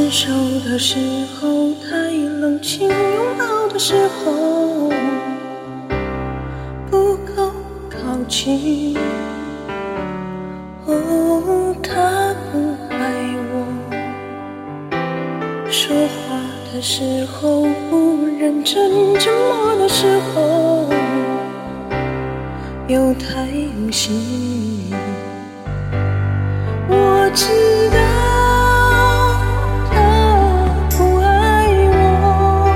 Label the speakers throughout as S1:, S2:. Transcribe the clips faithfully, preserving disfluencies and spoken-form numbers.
S1: 分手的时候，太冷清，拥抱的时候不够靠近。哦，他不爱我，说话的时候不认真，沉默的时候又太用心。我知道他不爱我，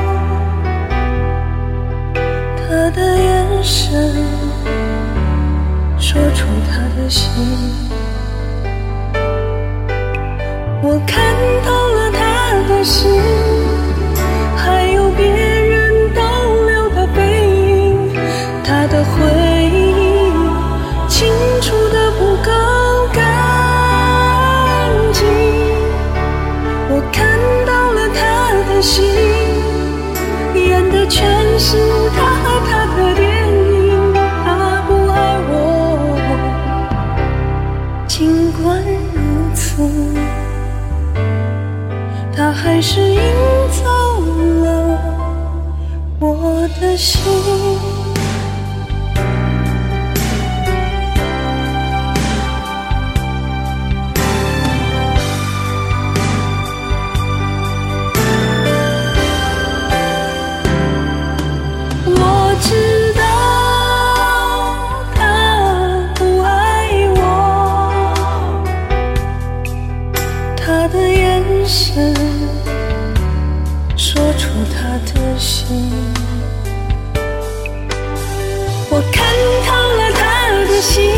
S1: 他的眼神说出他的心。我看透了他的心，还有别人逗留的背影，他的回忆清楚的不够干净。我看到了他的心，演的全是他和他的电影。他不爱我，尽管如此，他还是赢走了我的心。我知道他不爱我，他的眼神说出他的心。我看透了他的心，